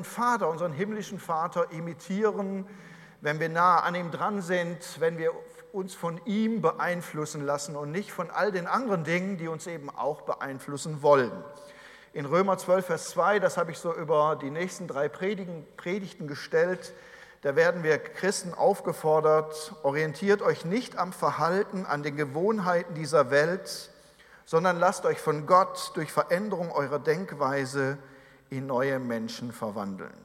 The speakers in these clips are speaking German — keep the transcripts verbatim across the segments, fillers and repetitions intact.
unseren Vater, unseren himmlischen Vater imitieren, wenn wir nah an ihm dran sind, wenn wir uns von ihm beeinflussen lassen und nicht von all den anderen Dingen, die uns eben auch beeinflussen wollen. In Römer zwölf, Vers zwei, das habe ich so über die nächsten drei Predigen, Predigten gestellt, da werden wir Christen aufgefordert, orientiert euch nicht am Verhalten, an den Gewohnheiten dieser Welt, sondern lasst euch von Gott durch Veränderung eurer Denkweise in neue Menschen verwandeln.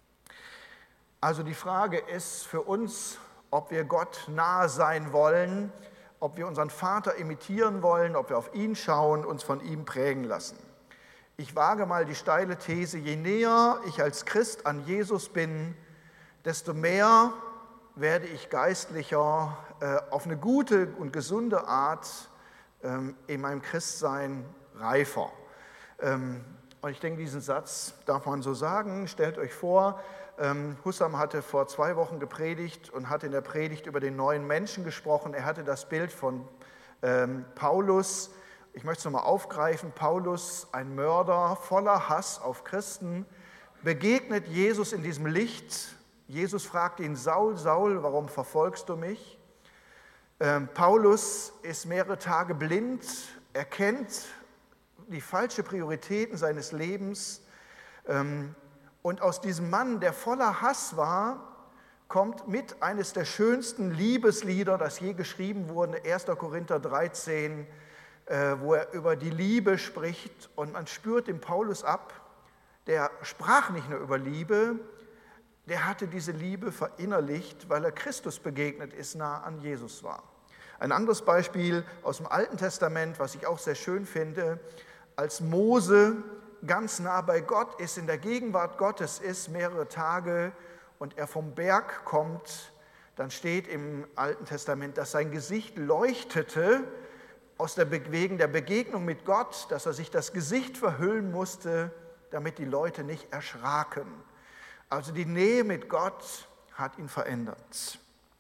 Also die Frage ist für uns, ob wir Gott nahe sein wollen, ob wir unseren Vater imitieren wollen, ob wir auf ihn schauen, uns von ihm prägen lassen. Ich wage mal die steile These, je näher ich als Christ an Jesus bin, desto mehr werde ich geistlicher äh, auf eine gute und gesunde Art ähm, in meinem Christsein reifer. Ähm, und ich denke, diesen Satz darf man so sagen. Stellt euch vor, ähm, Hussam hatte vor zwei Wochen gepredigt und hat in der Predigt über den neuen Menschen gesprochen. Er hatte das Bild von ähm, Paulus. Ich möchte es nochmal aufgreifen. Paulus, ein Mörder voller Hass auf Christen, begegnet Jesus in diesem Licht. Jesus fragt ihn, Saul, Saul, warum verfolgst du mich? Ähm, Paulus ist mehrere Tage blind, erkennt die falschen Prioritäten seines Lebens. Ähm, und aus diesem Mann, der voller Hass war, kommt mit eines der schönsten Liebeslieder, das je geschrieben wurde, erster Korinther dreizehn, äh, wo er über die Liebe spricht. Und man spürt dem Paulus ab, der sprach nicht nur über Liebe, der hatte diese Liebe verinnerlicht, weil er Christus begegnet ist, nah an Jesus war. Ein anderes Beispiel aus dem Alten Testament, was ich auch sehr schön finde, als Mose ganz nah bei Gott ist, in der Gegenwart Gottes ist, mehrere Tage und er vom Berg kommt, dann steht im Alten Testament, dass sein Gesicht leuchtete aus der Be- wegen der Begegnung mit Gott, dass er sich das Gesicht verhüllen musste, damit die Leute nicht erschraken. Also die Nähe mit Gott hat ihn verändert.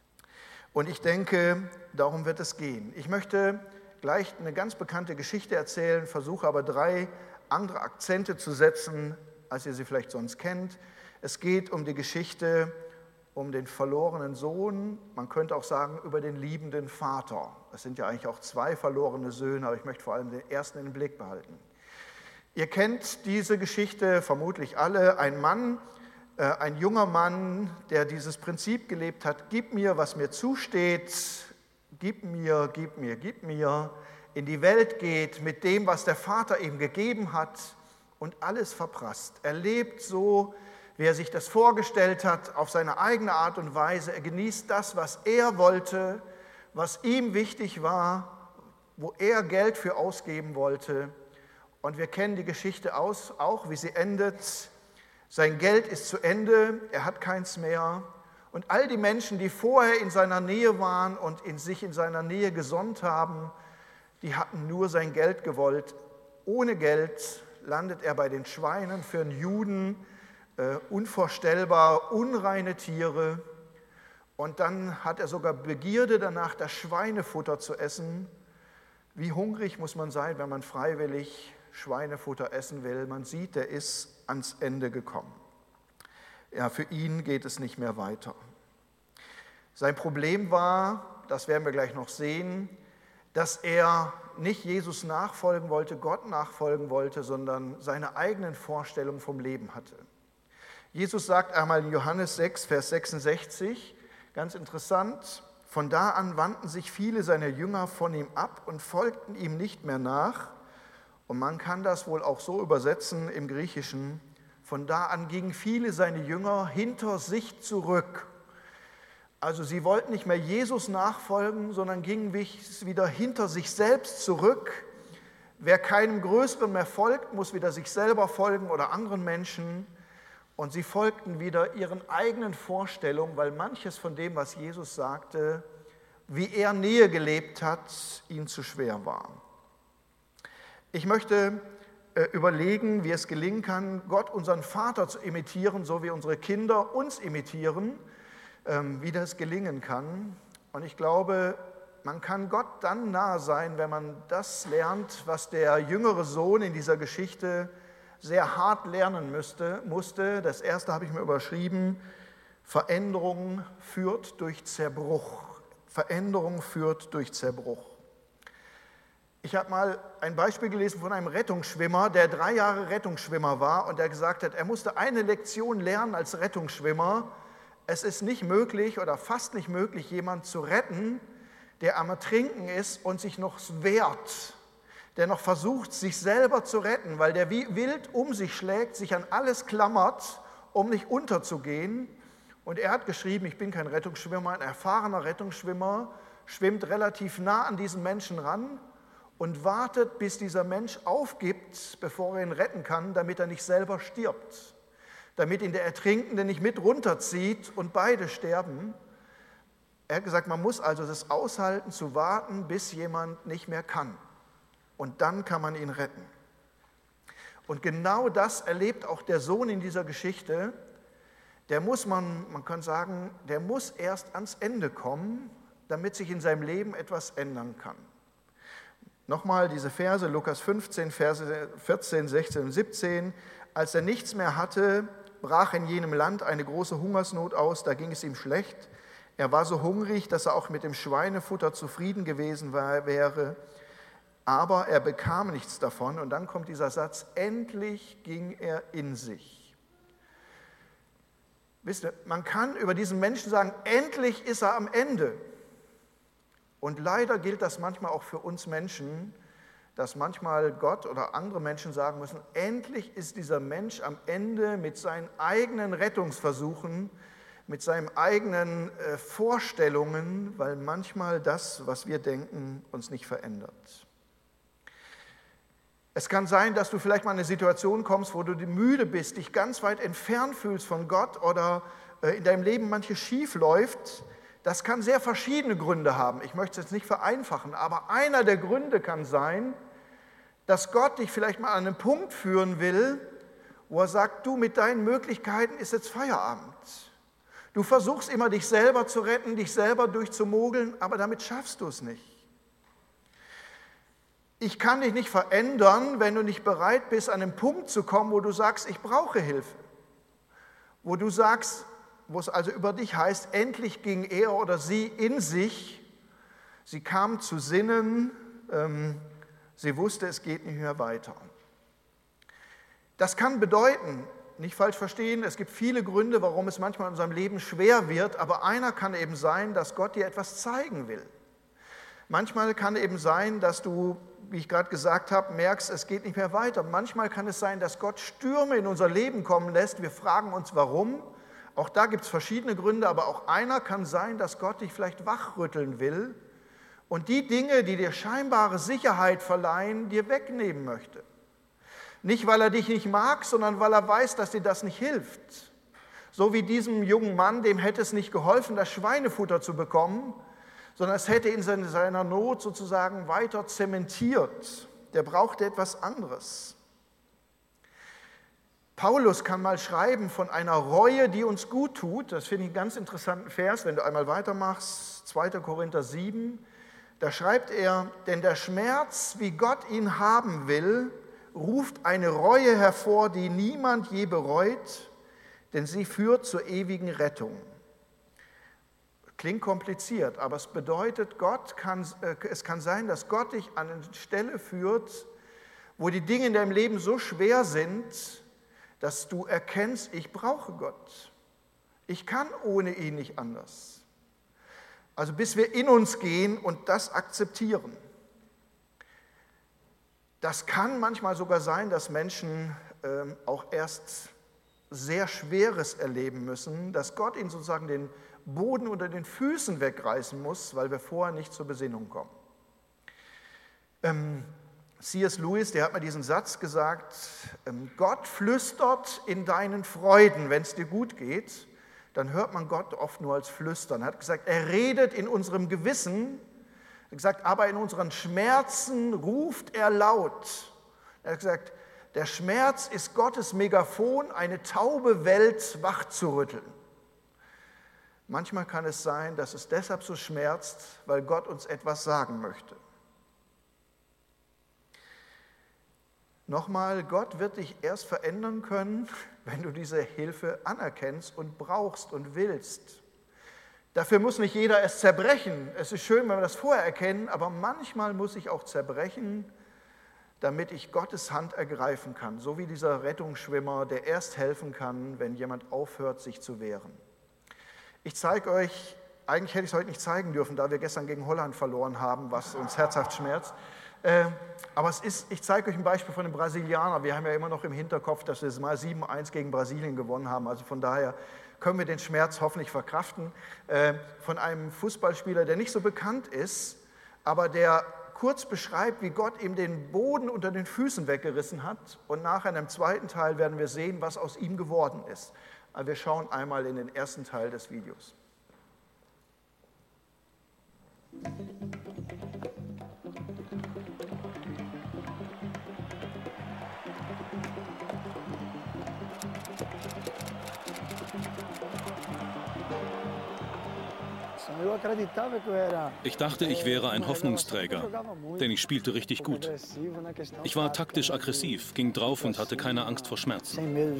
Und ich denke, darum wird es gehen. Ich möchte gleich eine ganz bekannte Geschichte erzählen, versuche aber drei andere Akzente zu setzen, als ihr sie vielleicht sonst kennt. Es geht um die Geschichte um den verlorenen Sohn, man könnte auch sagen über den liebenden Vater. Es sind ja eigentlich auch zwei verlorene Söhne, aber ich möchte vor allem den ersten in den Blick behalten. Ihr kennt diese Geschichte vermutlich alle. Ein Mann, äh, ein junger Mann, der dieses Prinzip gelebt hat, gib mir, was mir zusteht, gib mir, gib mir, gib mir, in die Welt geht mit dem, was der Vater ihm gegeben hat und alles verprasst. Er lebt so, wie er sich das vorgestellt hat, auf seine eigene Art und Weise. Er genießt das, was er wollte, was ihm wichtig war, wo er Geld für ausgeben wollte. Und wir kennen die Geschichte aus, auch wie sie endet. Sein Geld ist zu Ende, er hat keins mehr. Und all die Menschen, die vorher in seiner Nähe waren und in sich in seiner Nähe gesonnt haben, die hatten nur sein Geld gewollt. Ohne Geld landet er bei den Schweinen, für einen Juden äh, unvorstellbar, unreine Tiere. Und dann hat er sogar Begierde danach, das Schweinefutter zu essen. Wie hungrig muss man sein, wenn man freiwillig Schweinefutter essen will? Man sieht, er ist ans Ende gekommen. Ja, für ihn geht es nicht mehr weiter. Sein Problem war, das werden wir gleich noch sehen, dass er nicht Jesus nachfolgen wollte, Gott nachfolgen wollte, sondern seine eigenen Vorstellungen vom Leben hatte. Jesus sagt einmal in Johannes sechs, Vers sechsundsechzig, ganz interessant, von da an wandten sich viele seiner Jünger von ihm ab und folgten ihm nicht mehr nach. Und man kann das wohl auch so übersetzen im Griechischen, von da an gingen viele seine Jünger hinter sich zurück. Also sie wollten nicht mehr Jesus nachfolgen, sondern gingen wieder hinter sich selbst zurück. Wer keinem Größeren mehr folgt, muss wieder sich selber folgen oder anderen Menschen. Und sie folgten wieder ihren eigenen Vorstellungen, weil manches von dem, was Jesus sagte, wie er Nähe gelebt hat, ihnen zu schwer war. Ich möchte äh, überlegen, wie es gelingen kann, Gott, unseren Vater, zu imitieren, so wie unsere Kinder uns imitieren, ähm, wie das gelingen kann. Und ich glaube, man kann Gott dann nahe sein, wenn man das lernt, was der jüngere Sohn in dieser Geschichte sehr hart lernen müsste, musste. Das erste habe ich mir überschrieben: Veränderung führt durch Zerbruch. Veränderung führt durch Zerbruch. Ich habe mal ein Beispiel gelesen von einem Rettungsschwimmer, der drei Jahre Rettungsschwimmer war und der gesagt hat, er musste eine Lektion lernen als Rettungsschwimmer. Es ist nicht möglich oder fast nicht möglich, jemanden zu retten, der am Ertrinken ist und sich noch wehrt, der noch versucht, sich selber zu retten, weil der wie wild um sich schlägt, sich an alles klammert, um nicht unterzugehen. Und er hat geschrieben, ich bin kein Rettungsschwimmer, ein erfahrener Rettungsschwimmer, schwimmt relativ nah an diesen Menschen ran und wartet, bis dieser Mensch aufgibt, bevor er ihn retten kann, damit er nicht selber stirbt, damit ihn der Ertrinkende nicht mit runterzieht und beide sterben. Er hat gesagt, man muss also das aushalten, zu warten, bis jemand nicht mehr kann. Und dann kann man ihn retten. Und genau das erlebt auch der Sohn in dieser Geschichte. Der muss, man, man kann sagen, der muss erst ans Ende kommen, damit sich in seinem Leben etwas ändern kann. Nochmal diese Verse, Lukas fünfzehn, Verse vierzehn, sechzehn und siebzehn. Als er nichts mehr hatte, brach in jenem Land eine große Hungersnot aus, da ging es ihm schlecht. Er war so hungrig, dass er auch mit dem Schweinefutter zufrieden gewesen war, wäre, aber er bekam nichts davon. Und dann kommt dieser Satz, endlich ging er in sich. Wisst ihr, man kann über diesen Menschen sagen, endlich ist er am Ende. Und leider gilt das manchmal auch für uns Menschen, dass manchmal Gott oder andere Menschen sagen müssen, endlich ist dieser Mensch am Ende mit seinen eigenen Rettungsversuchen, mit seinen eigenen äh, Vorstellungen, weil manchmal das, was wir denken, uns nicht verändert. Es kann sein, dass du vielleicht mal in eine Situation kommst, wo du müde bist, dich ganz weit entfernt fühlst von Gott oder äh, in deinem Leben manches schief läuft. Das kann sehr verschiedene Gründe haben. Ich möchte es jetzt nicht vereinfachen, aber einer der Gründe kann sein, dass Gott dich vielleicht mal an einen Punkt führen will, wo er sagt, du, mit deinen Möglichkeiten ist jetzt Feierabend. Du versuchst immer, dich selber zu retten, dich selber durchzumogeln, aber damit schaffst du es nicht. Ich kann dich nicht verändern, wenn du nicht bereit bist, an einen Punkt zu kommen, wo du sagst, ich brauche Hilfe. Wo du sagst, wo es also über dich heißt, endlich ging er oder sie in sich, sie kam zu Sinnen, ähm, sie wusste, es geht nicht mehr weiter. Das kann bedeuten, nicht falsch verstehen, es gibt viele Gründe, warum es manchmal in unserem Leben schwer wird, aber einer kann eben sein, dass Gott dir etwas zeigen will. Manchmal kann eben sein, dass du, wie ich gerade gesagt habe, merkst, es geht nicht mehr weiter. Manchmal kann es sein, dass Gott Stürme in unser Leben kommen lässt. Wir fragen uns, warum. Auch da gibt es verschiedene Gründe, aber auch einer kann sein, dass Gott dich vielleicht wachrütteln will und die Dinge, die dir scheinbare Sicherheit verleihen, dir wegnehmen möchte. Nicht, weil er dich nicht mag, sondern weil er weiß, dass dir das nicht hilft. So wie diesem jungen Mann, dem hätte es nicht geholfen, das Schweinefutter zu bekommen, sondern es hätte ihn in seiner Not sozusagen weiter zementiert. Der brauchte etwas anderes. Paulus kann mal schreiben von einer Reue, die uns gut tut. Das finde ich einen ganz interessanten Vers, wenn du einmal weitermachst, zweiter Korinther sieben. Da schreibt er, denn der Schmerz, wie Gott ihn haben will, ruft eine Reue hervor, die niemand je bereut, denn sie führt zur ewigen Rettung. Klingt kompliziert, aber es bedeutet, Gott kann, äh, es kann sein, dass Gott dich an eine Stelle führt, wo die Dinge in deinem Leben so schwer sind, dass du erkennst, ich brauche Gott. Ich kann ohne ihn nicht anders. Also bis wir in uns gehen und das akzeptieren. Das kann manchmal sogar sein, dass Menschen ähm, auch erst sehr Schweres erleben müssen, dass Gott ihnen sozusagen den Boden unter den Füßen wegreißen muss, weil wir vorher nicht zur Besinnung kommen. Ähm, C S Lewis, der hat mal diesen Satz gesagt, Gott flüstert in deinen Freuden, wenn es dir gut geht, dann hört man Gott oft nur als Flüstern. Er hat gesagt, er redet in unserem Gewissen, er hat gesagt, aber in unseren Schmerzen ruft er laut. Er hat gesagt, der Schmerz ist Gottes Megafon, eine taube Welt wachzurütteln. Manchmal kann es sein, dass es deshalb so schmerzt, weil Gott uns etwas sagen möchte. Nochmal, Gott wird dich erst verändern können, wenn du diese Hilfe anerkennst und brauchst und willst. Dafür muss nicht jeder es zerbrechen. Es ist schön, wenn wir das vorher erkennen, aber manchmal muss ich auch zerbrechen, damit ich Gottes Hand ergreifen kann. So wie dieser Rettungsschwimmer, der erst helfen kann, wenn jemand aufhört, sich zu wehren. Ich zeige euch, eigentlich hätte ich es heute nicht zeigen dürfen, da wir gestern gegen Holland verloren haben, was uns herzhaft schmerzt. Äh, aber es ist, ich zeige euch ein Beispiel von einem Brasilianer. Wir haben ja immer noch im Hinterkopf, dass wir mal sieben eins gegen Brasilien gewonnen haben. Also von daher können wir den Schmerz hoffentlich verkraften. Äh, von einem Fußballspieler, der nicht so bekannt ist, aber der kurz beschreibt, wie Gott ihm den Boden unter den Füßen weggerissen hat. Und nachher in einem zweiten Teil werden wir sehen, was aus ihm geworden ist. Also wir schauen einmal in den ersten Teil des Videos. Ich dachte, ich wäre ein Hoffnungsträger, denn ich spielte richtig gut. Ich war taktisch aggressiv, ging drauf und hatte keine Angst vor Schmerzen.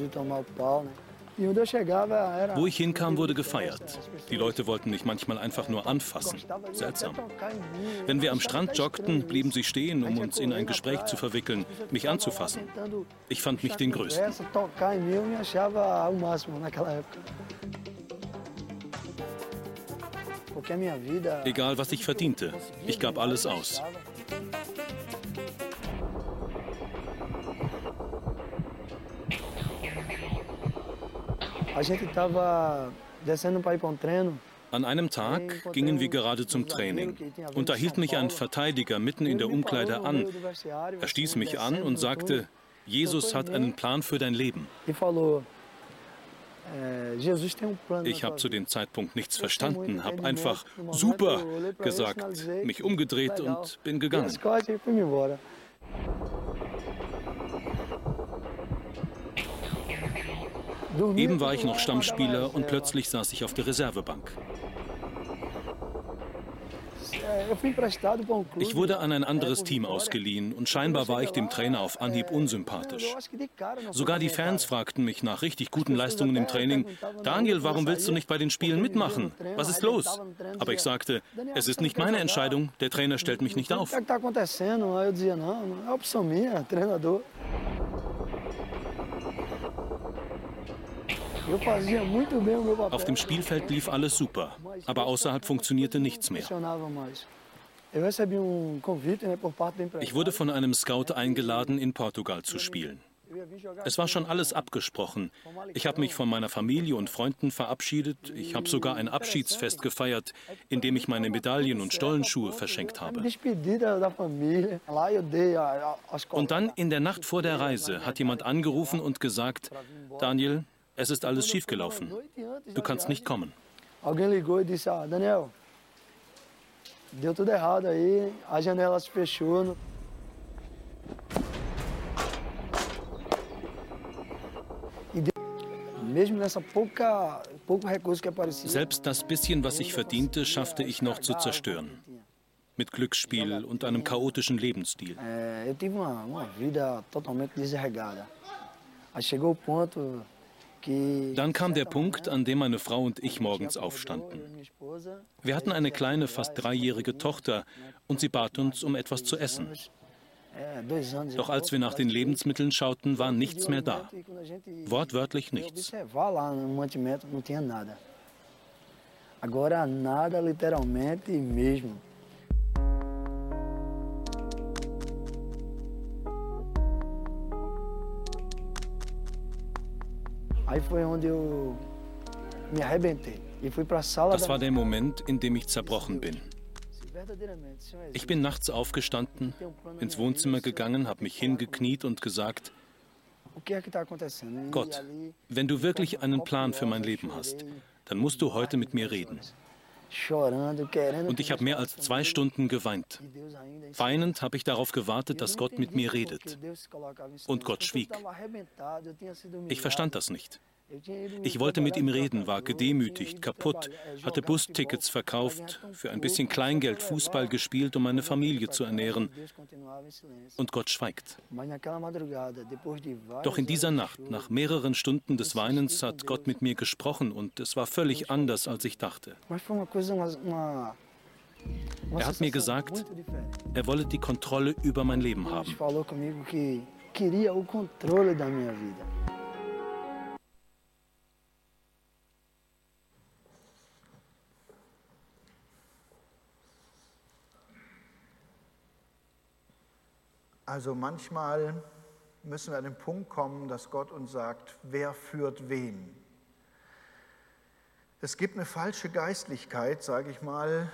Wo ich hinkam, wurde gefeiert. Die Leute wollten mich manchmal einfach nur anfassen. Seltsam. Wenn wir am Strand joggten, blieben sie stehen, um uns in ein Gespräch zu verwickeln, mich anzufassen. Ich fand mich den Größten. Egal, was ich verdiente, ich gab alles aus. An einem Tag gingen wir gerade zum Training und da hielt mich ein Verteidiger mitten in der Umkleide an. Er stieß mich an und sagte, Jesus hat einen Plan für dein Leben. Ich habe zu dem Zeitpunkt nichts verstanden, habe einfach super gesagt, mich umgedreht und bin gegangen. Eben war ich noch Stammspieler und plötzlich saß ich auf der Reservebank. Ich wurde an ein anderes Team ausgeliehen und scheinbar war ich dem Trainer auf Anhieb unsympathisch. Sogar die Fans fragten mich nach richtig guten Leistungen im Training, Daniel, warum willst du nicht bei den Spielen mitmachen? Was ist los? Aber ich sagte, es ist nicht meine Entscheidung, der Trainer stellt mich nicht auf. Auf dem Spielfeld lief alles super, aber außerhalb funktionierte nichts mehr. Ich wurde von einem Scout eingeladen, in Portugal zu spielen. Es war schon alles abgesprochen. Ich habe mich von meiner Familie und Freunden verabschiedet. Ich habe sogar ein Abschiedsfest gefeiert, in dem ich meine Medaillen und Stollenschuhe verschenkt habe. Und dann in der Nacht vor der Reise hat jemand angerufen und gesagt, Daniel, es ist alles schiefgelaufen. Du kannst nicht kommen. Alguém ligou e disse, ah, Daniel, deu tudo errado aí, a janela se fechou. Selbst das bisschen, was ich verdiente, schaffte ich noch zu zerstören. Mit Glücksspiel und einem chaotischen Lebensstil. Dann kam der Punkt, an dem meine Frau und ich morgens aufstanden. Wir hatten eine kleine, fast dreijährige Tochter und sie bat uns um etwas zu essen. Doch als wir nach den Lebensmitteln schauten, war nichts mehr da. Wortwörtlich nichts. Agora nada, literalmente mesmo. Das war der Moment, in dem ich zerbrochen bin. Ich bin nachts aufgestanden, ins Wohnzimmer gegangen, habe mich hingekniet und gesagt, Gott, wenn du wirklich einen Plan für mein Leben hast, dann musst du heute mit mir reden. Und ich habe mehr als zwei Stunden geweint. Weinend habe ich darauf gewartet, dass Gott mit mir redet. Und Gott schwieg. Ich verstand das nicht. Ich wollte mit ihm reden, war gedemütigt, kaputt, hatte Bustickets verkauft, für ein bisschen Kleingeld Fußball gespielt, um meine Familie zu ernähren. Und Gott schweigt. Doch in dieser Nacht, nach mehreren Stunden des Weinens, hat Gott mit mir gesprochen und es war völlig anders, als ich dachte. Er hat mir gesagt, er wolle die Kontrolle über mein Leben haben. Also manchmal müssen wir an den Punkt kommen, dass Gott uns sagt, wer führt wen. Es gibt eine falsche Geistlichkeit, sage ich mal,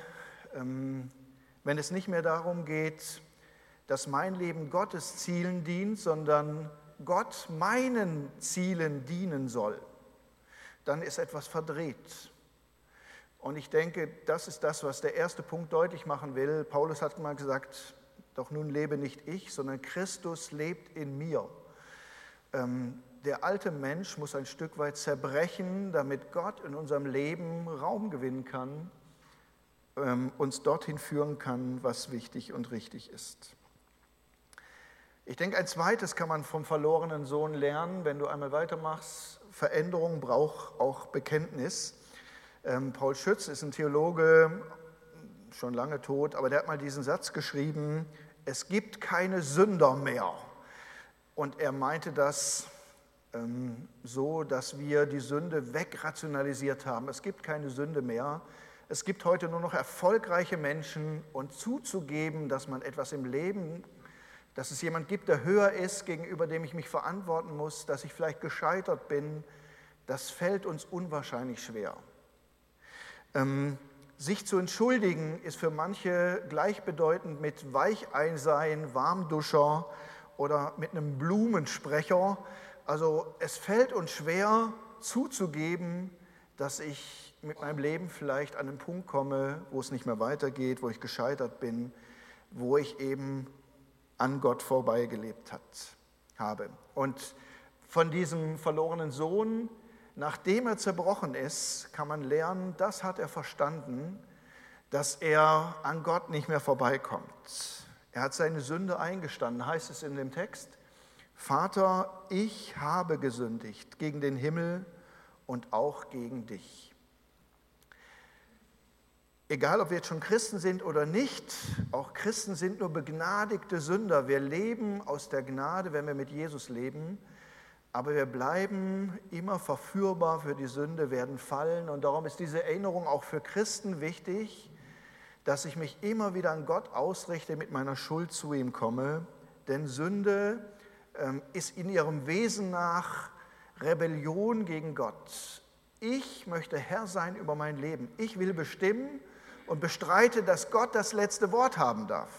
wenn es nicht mehr darum geht, dass mein Leben Gottes Zielen dient, sondern Gott meinen Zielen dienen soll, dann ist etwas verdreht. Und ich denke, das ist das, was der erste Punkt deutlich machen will. Paulus hat mal gesagt, doch nun lebe nicht ich, sondern Christus lebt in mir. Ähm, der alte Mensch muss ein Stück weit zerbrechen, damit Gott in unserem Leben Raum gewinnen kann, ähm, uns dorthin führen kann, was wichtig und richtig ist. Ich denke, ein zweites kann man vom verlorenen Sohn lernen, wenn du einmal weitermachst. Veränderung braucht auch Bekenntnis. Ähm, Paul Schütz ist ein Theologe, schon lange tot, aber der hat mal diesen Satz geschrieben, es gibt keine Sünder mehr. Und er meinte das ähm, so, dass wir die Sünde wegrationalisiert haben. Es gibt keine Sünde mehr. Es gibt heute nur noch erfolgreiche Menschen und zuzugeben, dass man etwas im Leben, dass es jemand gibt, der höher ist, gegenüber dem ich mich verantworten muss, dass ich vielleicht gescheitert bin, das fällt uns unwahrscheinlich schwer. Ähm, Sich zu entschuldigen ist für manche gleichbedeutend mit Weicheinsein, Warmduscher oder mit einem Blumensprecher. Also es fällt uns schwer zuzugeben, dass ich mit meinem Leben vielleicht an einen Punkt komme, wo es nicht mehr weitergeht, wo ich gescheitert bin, wo ich eben an Gott vorbeigelebt hat, habe. Und von diesem verlorenen Sohn, nachdem er zerbrochen ist, kann man lernen, das hat er verstanden, dass er an Gott nicht mehr vorbeikommt. Er hat seine Sünde eingestanden, heißt es in dem Text. Vater, ich habe gesündigt gegen den Himmel und auch gegen dich. Egal, ob wir jetzt schon Christen sind oder nicht, auch Christen sind nur begnadigte Sünder. Wir leben aus der Gnade, wenn wir mit Jesus leben. Aber wir bleiben immer verführbar für die Sünde, werden fallen. Und darum ist diese Erinnerung auch für Christen wichtig, dass ich mich immer wieder an Gott ausrichte, mit meiner Schuld zu ihm komme. Denn Sünde ähm, ist in ihrem Wesen nach Rebellion gegen Gott. Ich möchte Herr sein über mein Leben. Ich will bestimmen und bestreite, dass Gott das letzte Wort haben darf.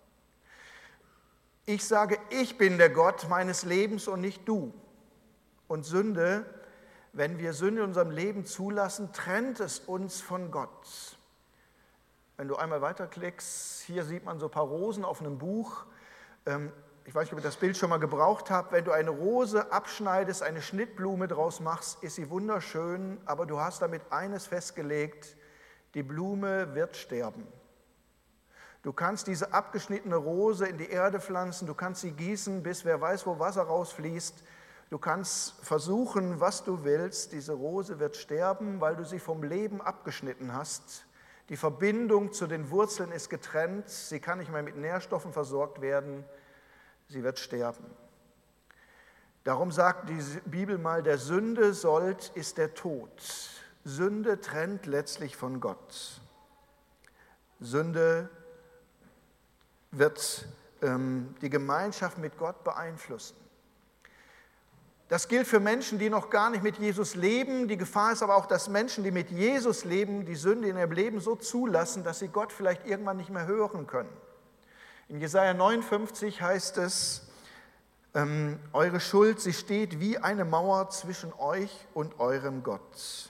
Ich sage, ich bin der Gott meines Lebens und nicht du. Und Sünde, wenn wir Sünde in unserem Leben zulassen, trennt es uns von Gott. Wenn du einmal weiterklickst, hier sieht man so ein paar Rosen auf einem Buch. Ich weiß nicht, ob ihr das Bild schon mal gebraucht habt. Wenn du eine Rose abschneidest, eine Schnittblume draus machst, ist sie wunderschön, aber du hast damit eines festgelegt, die Blume wird sterben. Du kannst diese abgeschnittene Rose in die Erde pflanzen, du kannst sie gießen, bis wer weiß, wo Wasser rausfließt. Du kannst versuchen, was du willst, diese Rose wird sterben, weil du sie vom Leben abgeschnitten hast. Die Verbindung zu den Wurzeln ist getrennt, sie kann nicht mehr mit Nährstoffen versorgt werden, sie wird sterben. Darum sagt die Bibel mal, der Sünde Sold ist der Tod. Sünde trennt letztlich von Gott. Sünde wird ähm, die Gemeinschaft mit Gott beeinflussen. Das gilt für Menschen, die noch gar nicht mit Jesus leben. Die Gefahr ist aber auch, dass Menschen, die mit Jesus leben, die Sünde in ihrem Leben so zulassen, dass sie Gott vielleicht irgendwann nicht mehr hören können. In Jesaja neunundfünfzig heißt es, ähm, eure Schuld, sie steht wie eine Mauer zwischen euch und eurem Gott.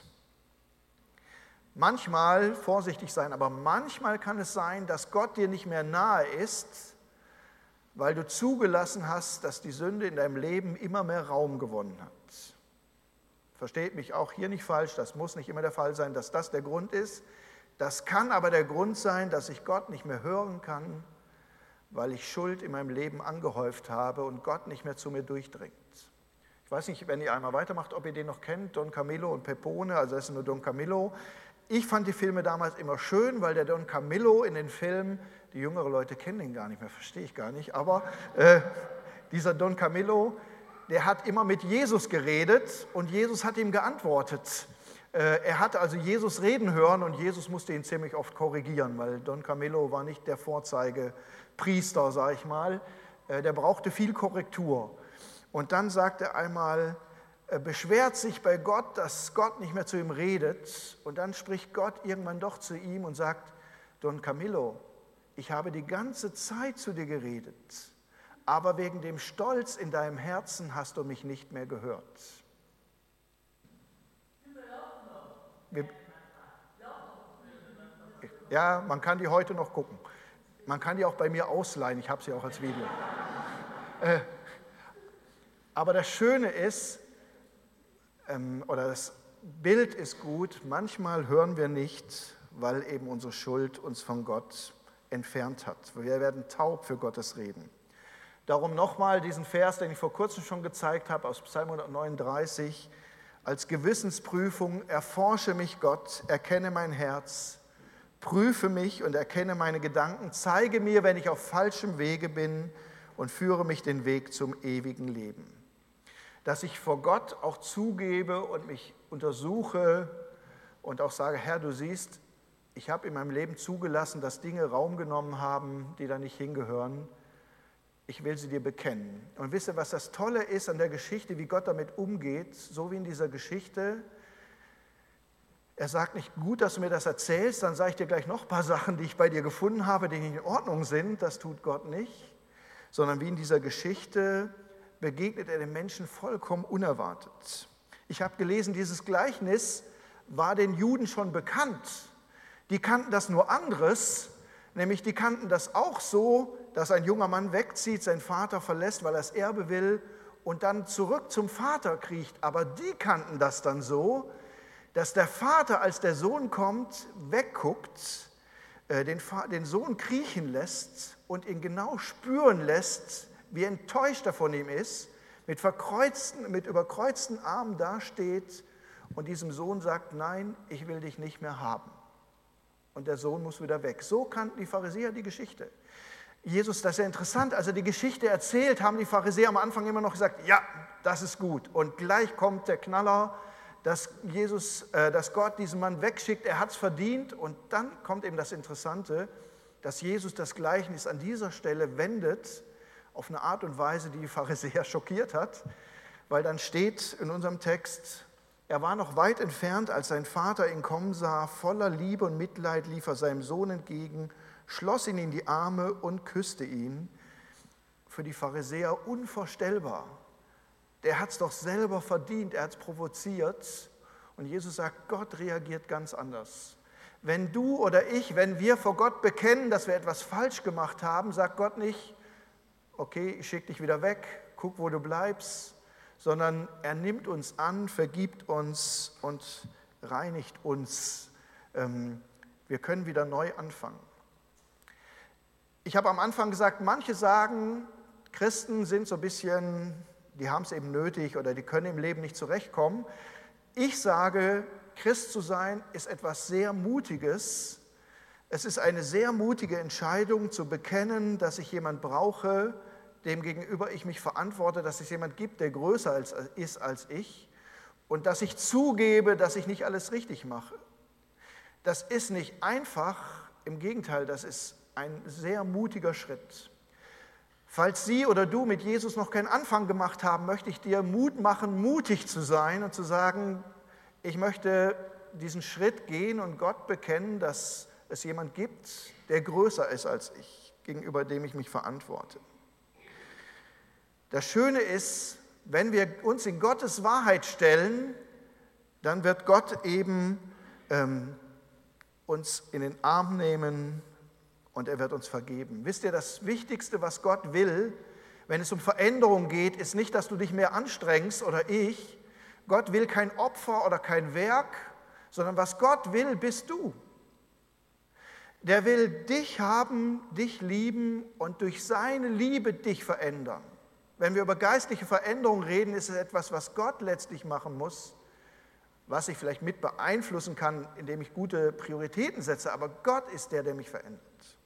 Manchmal, vorsichtig sein, aber manchmal kann es sein, dass Gott dir nicht mehr nahe ist, weil du zugelassen hast, dass die Sünde in deinem Leben immer mehr Raum gewonnen hat. Versteht mich auch hier nicht falsch, das muss nicht immer der Fall sein, dass das der Grund ist. Das kann aber der Grund sein, dass ich Gott nicht mehr hören kann, weil ich Schuld in meinem Leben angehäuft habe und Gott nicht mehr zu mir durchdringt. Ich weiß nicht, wenn ihr einmal weitermacht, ob ihr den noch kennt, Don Camillo und Pepone, also das ist nur Don Camillo. Ich fand die Filme damals immer schön, weil der Don Camillo in den Filmen, die jüngeren Leute kennen den gar nicht mehr, verstehe ich gar nicht, aber äh, dieser Don Camillo, der hat immer mit Jesus geredet und Jesus hat ihm geantwortet. Äh, er hatte also Jesus reden hören und Jesus musste ihn ziemlich oft korrigieren, weil Don Camillo war nicht der Vorzeigepriester, sage ich mal. Äh, der brauchte viel Korrektur. Und dann sagt er einmal, er beschwert sich bei Gott, dass Gott nicht mehr zu ihm redet. Und dann spricht Gott irgendwann doch zu ihm und sagt, Don Camillo, ich habe die ganze Zeit zu dir geredet, aber wegen dem Stolz in deinem Herzen hast du mich nicht mehr gehört. Wir, ja, man kann die heute noch gucken. Man kann die auch bei mir ausleihen, ich habe sie auch als Video. äh, Aber das Schöne ist, ähm, oder das Bild ist gut, manchmal hören wir nicht, weil eben unsere Schuld uns von Gott entfernt hat. Wir werden taub für Gottes Reden. Darum nochmal diesen Vers, den ich vor kurzem schon gezeigt habe, aus Psalm hundertneununddreißig, als Gewissensprüfung: Erforsche mich, Gott, erkenne mein Herz, prüfe mich und erkenne meine Gedanken, zeige mir, wenn ich auf falschem Wege bin und führe mich den Weg zum ewigen Leben. Dass ich vor Gott auch zugebe und mich untersuche und auch sage, Herr, du siehst, ich habe in meinem Leben zugelassen, dass Dinge Raum genommen haben, die da nicht hingehören. Ich will sie dir bekennen. Und wisst ihr, was das Tolle ist an der Geschichte, wie Gott damit umgeht, so wie in dieser Geschichte? Er sagt nicht, gut, dass du mir das erzählst, dann sage ich dir gleich noch ein paar Sachen, die ich bei dir gefunden habe, die nicht in Ordnung sind. Das tut Gott nicht. Sondern wie in dieser Geschichte begegnet er den Menschen vollkommen unerwartet. Ich habe gelesen, dieses Gleichnis war den Juden schon bekannt. Die kannten das nur anderes, nämlich die kannten das auch so, dass ein junger Mann wegzieht, seinen Vater verlässt, weil er das Erbe will und dann zurück zum Vater kriecht. Aber die kannten das dann so, dass der Vater, als der Sohn kommt, wegguckt, den, den Sohn kriechen lässt und ihn genau spüren lässt, wie enttäuscht er von ihm ist, mit verkreuzten, mit überkreuzten Armen dasteht und diesem Sohn sagt, nein, ich will dich nicht mehr haben. Und der Sohn muss wieder weg. So kannten die Pharisäer die Geschichte. Jesus, das ist ja interessant, als er die Geschichte erzählt, haben die Pharisäer am Anfang immer noch gesagt, ja, das ist gut. Und gleich kommt der Knaller, dass, Jesus, äh, dass Gott diesen Mann wegschickt, er hat es verdient. Und dann kommt eben das Interessante, dass Jesus das Gleichnis an dieser Stelle wendet, auf eine Art und Weise, die die Pharisäer schockiert hat, weil dann steht in unserem Text, er war noch weit entfernt, als sein Vater ihn kommen sah, voller Liebe und Mitleid lief er seinem Sohn entgegen, schloss ihn in die Arme und küsste ihn. Für die Pharisäer unvorstellbar. Der hat es doch selber verdient, er hat es provoziert. Und Jesus sagt, Gott reagiert ganz anders. Wenn du oder ich, wenn wir vor Gott bekennen, dass wir etwas falsch gemacht haben, sagt Gott nicht, okay, ich schicke dich wieder weg, guck, wo du bleibst, sondern er nimmt uns an, vergibt uns und reinigt uns. Wir können wieder neu anfangen. Ich habe am Anfang gesagt, manche sagen, Christen sind so ein bisschen, die haben es eben nötig oder die können im Leben nicht zurechtkommen. Ich sage, Christ zu sein ist etwas sehr Mutiges. Es ist eine sehr mutige Entscheidung zu bekennen, dass ich jemanden brauche, dem gegenüber ich mich verantworte, dass es jemand gibt, der größer ist als ich und dass ich zugebe, dass ich nicht alles richtig mache. Das ist nicht einfach, im Gegenteil, das ist ein sehr mutiger Schritt. Falls Sie oder du mit Jesus noch keinen Anfang gemacht haben, möchte ich dir Mut machen, mutig zu sein und zu sagen, ich möchte diesen Schritt gehen und Gott bekennen, dass es jemand gibt, der größer ist als ich, gegenüber dem ich mich verantworte. Das Schöne ist, wenn wir uns in Gottes Wahrheit stellen, dann wird Gott eben ähm, uns in den Arm nehmen und er wird uns vergeben. Wisst ihr, das Wichtigste, was Gott will, wenn es um Veränderung geht, ist nicht, dass du dich mehr anstrengst oder ich, Gott will kein Opfer oder kein Werk, sondern was Gott will, bist du. Der will dich haben, dich lieben und durch seine Liebe dich verändern. Wenn wir über geistliche Veränderung reden, ist es etwas, was Gott letztlich machen muss, was ich vielleicht mit beeinflussen kann, indem ich gute Prioritäten setze, aber Gott ist der, der mich verändert.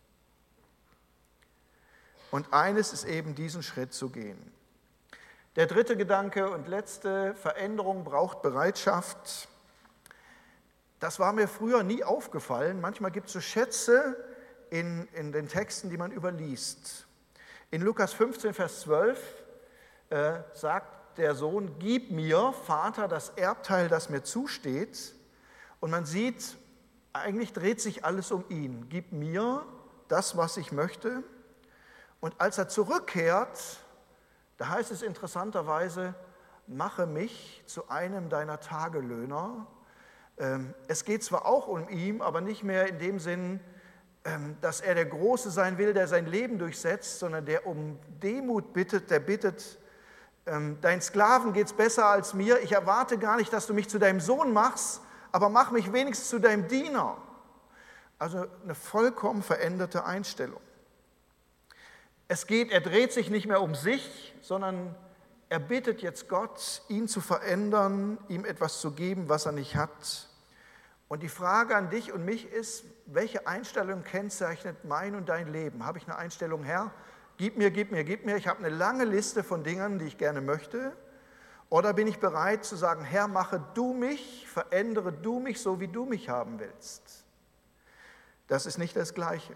Und eines ist eben, diesen Schritt zu gehen. Der dritte Gedanke und letzte: Veränderung braucht Bereitschaft. Das war mir früher nie aufgefallen. Manchmal gibt es so Schätze in, in den Texten, die man überliest. In Lukas fünfzehn, Vers zwölf äh, sagt der Sohn: Gib mir, Vater, das Erbteil, das mir zusteht. Und man sieht, eigentlich dreht sich alles um ihn. Gib mir das, was ich möchte. Und als er zurückkehrt, da heißt es interessanterweise: Mache mich zu einem deiner Tagelöhner. Es geht zwar auch um ihn, aber nicht mehr in dem Sinn, dass er der Große sein will, der sein Leben durchsetzt, sondern der um Demut bittet, der bittet: Deinen Sklaven geht es besser als mir, ich erwarte gar nicht, dass du mich zu deinem Sohn machst, aber mach mich wenigstens zu deinem Diener. Also eine vollkommen veränderte Einstellung. Es geht, er dreht sich nicht mehr um sich, sondern er bittet jetzt Gott, ihn zu verändern, ihm etwas zu geben, was er nicht hat. Und die Frage an dich und mich ist: Welche Einstellung kennzeichnet mein und dein Leben? Habe ich eine Einstellung: Herr, gib mir, gib mir, gib mir, ich habe eine lange Liste von Dingen, die ich gerne möchte? Oder bin ich bereit zu sagen: Herr, mache du mich, verändere du mich so, wie du mich haben willst? Das ist nicht das Gleiche.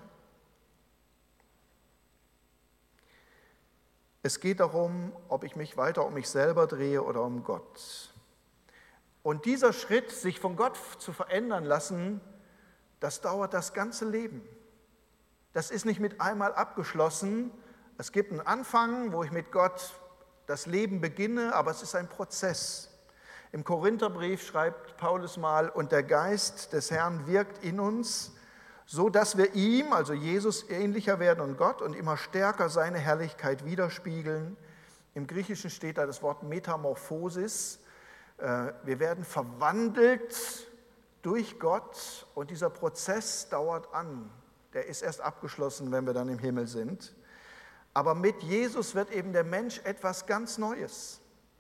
Es geht darum, ob ich mich weiter um mich selber drehe oder um Gott. Und dieser Schritt, sich von Gott zu verändern lassen, das dauert das ganze Leben. Das ist nicht mit einmal abgeschlossen. Es gibt einen Anfang, wo ich mit Gott das Leben beginne, aber es ist ein Prozess. Im Korintherbrief schreibt Paulus mal: Und der Geist des Herrn wirkt in uns, so dass wir ihm, also Jesus, ähnlicher werden und Gott und immer stärker seine Herrlichkeit widerspiegeln. Im Griechischen steht da das Wort Metamorphosis. Wir werden verwandelt durch Gott und dieser Prozess dauert an. Der ist erst abgeschlossen, wenn wir dann im Himmel sind. Aber mit Jesus wird eben der Mensch etwas ganz Neues.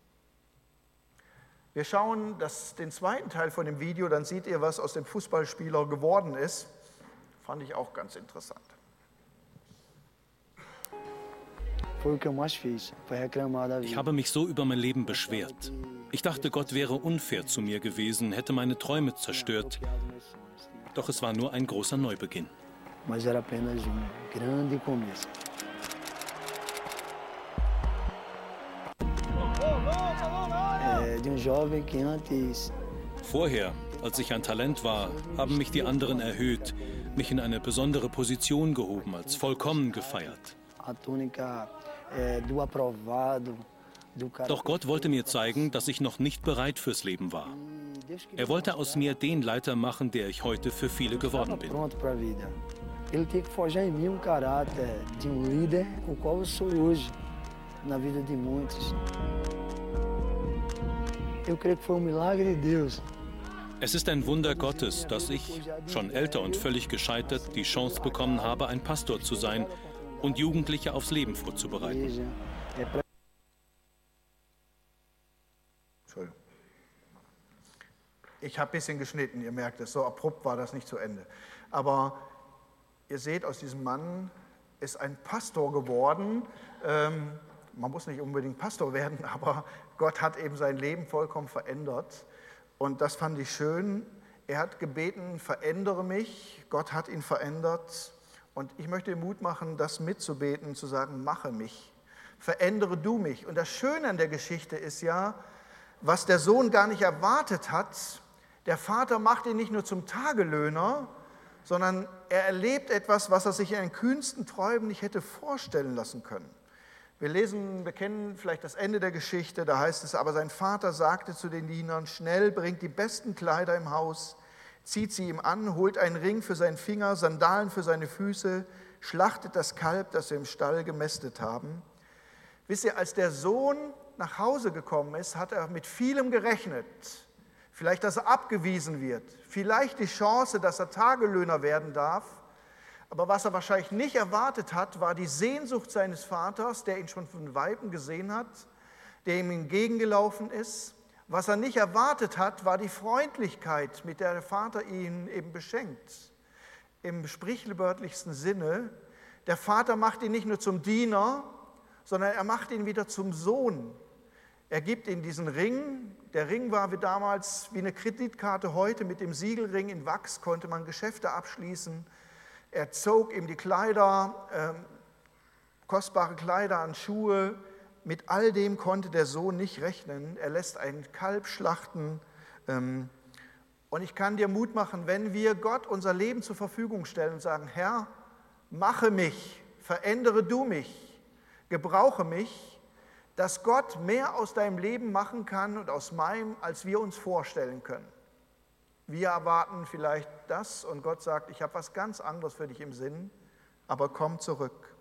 Wir schauen das, den zweiten Teil von dem Video, dann seht ihr, was aus dem Fußballspieler geworden ist. Fand ich auch ganz interessant. Ich habe mich so über mein Leben beschwert. Ich dachte, Gott wäre unfair zu mir gewesen, hätte meine Träume zerstört. Doch es war nur ein großer Neubeginn. Vorher, als ich ein Talent war, haben mich die anderen erhöht, mich in eine besondere Position gehoben, als vollkommen gefeiert. Doch Gott wollte mir zeigen, dass ich noch nicht bereit fürs Leben war. Er wollte aus mir den Leiter machen, der ich heute für viele geworden bin. Ele tinha que forjar em mim um caráter de um líder, o qual eu sou hoje, na vida de muitos. Eu creio que foi um milagre de Deus. Es ist ein Wunder Gottes, dass ich, schon älter und völlig gescheitert, die Chance bekommen habe, ein Pastor zu sein und Jugendliche aufs Leben vorzubereiten. Entschuldigung. Ich habe ein bisschen geschnitten, ihr merkt es, so abrupt war das nicht zu Ende. Aber ihr seht, aus diesem Mann ist ein Pastor geworden. Ähm, man muss nicht unbedingt Pastor werden, aber Gott hat eben sein Leben vollkommen verändert. Und das fand ich schön. Er hat gebeten: Verändere mich. Gott hat ihn verändert. Und ich möchte ihm Mut machen, das mitzubeten, zu sagen: Mache mich. Verändere du mich. Und das Schöne an der Geschichte ist ja, was der Sohn gar nicht erwartet hat. Der Vater macht ihn nicht nur zum Tagelöhner, sondern er erlebt etwas, was er sich in den kühnsten Träumen nicht hätte vorstellen lassen können. Wir lesen, wir kennen vielleicht das Ende der Geschichte, da heißt es: Aber sein Vater sagte zu den Dienern: Schnell, bringt die besten Kleider im Haus, zieht sie ihm an, holt einen Ring für seinen Finger, Sandalen für seine Füße, schlachtet das Kalb, das wir im Stall gemästet haben. Wisst ihr, als der Sohn nach Hause gekommen ist, hat er mit vielem gerechnet. Vielleicht, dass er abgewiesen wird, vielleicht die Chance, dass er Tagelöhner werden darf. Aber was er wahrscheinlich nicht erwartet hat, war die Sehnsucht seines Vaters, der ihn schon von Weitem gesehen hat, der ihm entgegengelaufen ist. Was er nicht erwartet hat, war die Freundlichkeit, mit der der Vater ihn eben beschenkt. Im sprichwörtlichsten Sinne, der Vater macht ihn nicht nur zum Diener, sondern er macht ihn wieder zum Sohn. Er gibt ihm diesen Ring. Der Ring war wie damals wie eine Kreditkarte heute. Mit dem Siegelring in Wachs konnte man Geschäfte abschließen. Er zog ihm die Kleider, äh, kostbare Kleider an, Schuhe. Mit all dem konnte der Sohn nicht rechnen. Er lässt ein Kalb schlachten. Ähm, und ich kann dir Mut machen, wenn wir Gott unser Leben zur Verfügung stellen und sagen, Herr, mache mich, verändere du mich, gebrauche mich, dass Gott mehr aus deinem Leben machen kann und aus meinem, als wir uns vorstellen können. Wir erwarten vielleicht das und Gott sagt, ich habe was ganz anderes für dich im Sinn, aber komm zurück.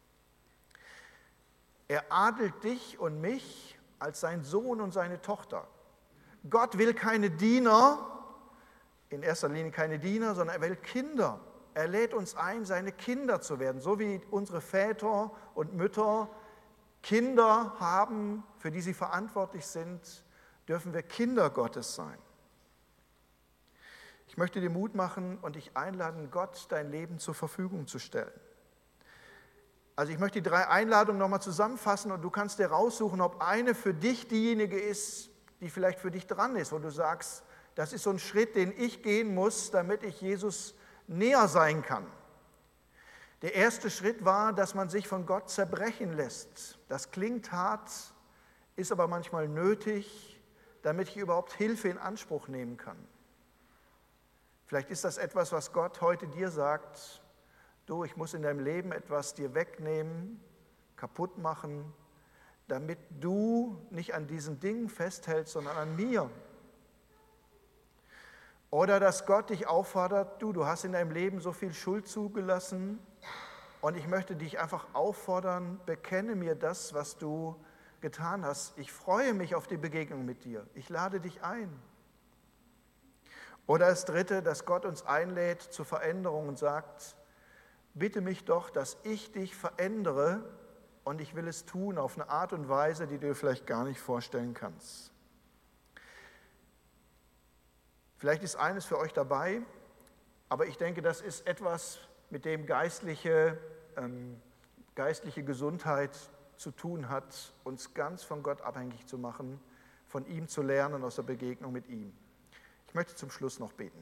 Er adelt dich und mich als sein Sohn und seine Tochter. Gott will keine Diener, in erster Linie keine Diener, sondern er will Kinder. Er lädt uns ein, seine Kinder zu werden, so wie unsere Väter und Mütter Kinder haben, für die sie verantwortlich sind, dürfen wir Kinder Gottes sein. Ich möchte dir Mut machen und dich einladen, Gott dein Leben zur Verfügung zu stellen. Also ich möchte die drei Einladungen nochmal zusammenfassen und du kannst dir raussuchen, ob eine für dich diejenige ist, die vielleicht für dich dran ist, wo du sagst, das ist so ein Schritt, den ich gehen muss, damit ich Jesus näher sein kann. Der erste Schritt war, dass man sich von Gott zerbrechen lässt. Das klingt hart, ist aber manchmal nötig, damit ich überhaupt Hilfe in Anspruch nehmen kann. Vielleicht ist das etwas, was Gott heute dir sagt, du, ich muss in deinem Leben etwas dir wegnehmen, kaputt machen, damit du nicht an diesen Dingen festhältst, sondern an mir. Oder dass Gott dich auffordert, du, du hast in deinem Leben so viel Schuld zugelassen und ich möchte dich einfach auffordern, bekenne mir das, was du getan hast. Ich freue mich auf die Begegnung mit dir. Ich lade dich ein. Oder das Dritte, dass Gott uns einlädt zur Veränderung und sagt, bitte mich doch, dass ich dich verändere und ich will es tun auf eine Art und Weise, die du dir vielleicht gar nicht vorstellen kannst. Vielleicht ist eines für euch dabei, aber ich denke, das ist etwas, mit dem geistliche, ähm, geistliche Gesundheit zu tun hat, uns ganz von Gott abhängig zu machen, von ihm zu lernen, aus der Begegnung mit ihm. Ich möchte zum Schluss noch beten.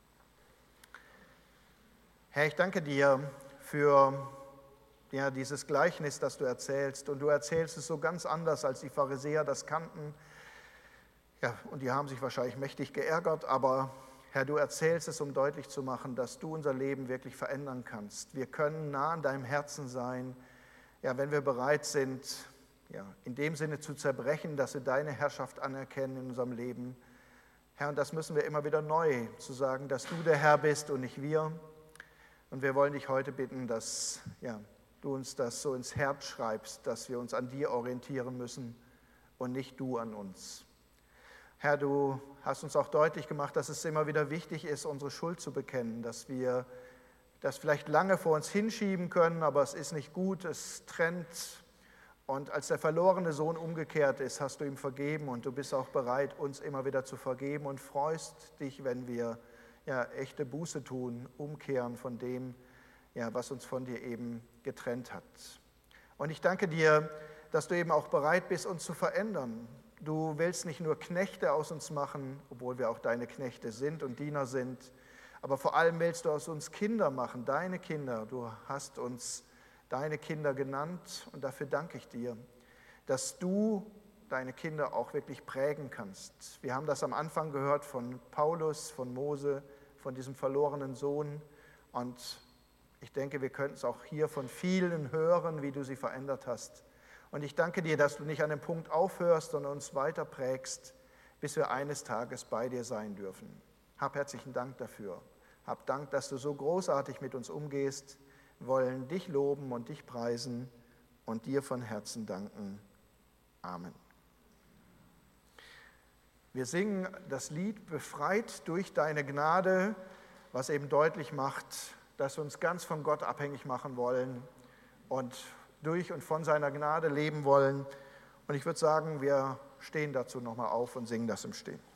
Herr, ich danke dir für ja, dieses Gleichnis, das du erzählst. Und du erzählst es so ganz anders, als die Pharisäer das kannten. Ja, und die haben sich wahrscheinlich mächtig geärgert, aber Herr, du erzählst es, um deutlich zu machen, dass du unser Leben wirklich verändern kannst. Wir können nah an deinem Herzen sein, ja, wenn wir bereit sind, ja, in dem Sinne zu zerbrechen, dass wir deine Herrschaft anerkennen in unserem Leben. Herr, und das müssen wir immer wieder neu, zu sagen, dass du der Herr bist und nicht wir. Und wir wollen dich heute bitten, dass ja, du uns das so ins Herz schreibst, dass wir uns an dir orientieren müssen und nicht du an uns. Herr, du hast uns auch deutlich gemacht, dass es immer wieder wichtig ist, unsere Schuld zu bekennen, dass wir das vielleicht lange vor uns hinschieben können, aber es ist nicht gut, es trennt. Und als der verlorene Sohn umgekehrt ist, hast du ihm vergeben und du bist auch bereit, uns immer wieder zu vergeben und freust dich, wenn wir ja, echte Buße tun, umkehren von dem, ja, was uns von dir eben getrennt hat. Und ich danke dir, dass du eben auch bereit bist, uns zu verändern. Du willst nicht nur Knechte aus uns machen, obwohl wir auch deine Knechte sind und Diener sind, aber vor allem willst du aus uns Kinder machen, deine Kinder. Du hast uns deine Kinder genannt und dafür danke ich dir, dass du deine Kinder auch wirklich prägen kannst. Wir haben das am Anfang gehört von Paulus, von Mose, von diesem verlorenen Sohn und ich denke, wir könnten es auch hier von vielen hören, wie du sie verändert hast. Und ich danke dir, dass du nicht an dem Punkt aufhörst, sondern uns weiter prägst, bis wir eines Tages bei dir sein dürfen. Hab herzlichen Dank dafür. Hab Dank, dass du so großartig mit uns umgehst. Wir wollen dich loben und dich preisen und dir von Herzen danken. Amen. Wir singen das Lied Befreit durch deine Gnade, was eben deutlich macht, dass wir uns ganz von Gott abhängig machen wollen und durch und von seiner Gnade leben wollen. Und ich würde sagen, wir stehen dazu nochmal auf und singen das im Stehen.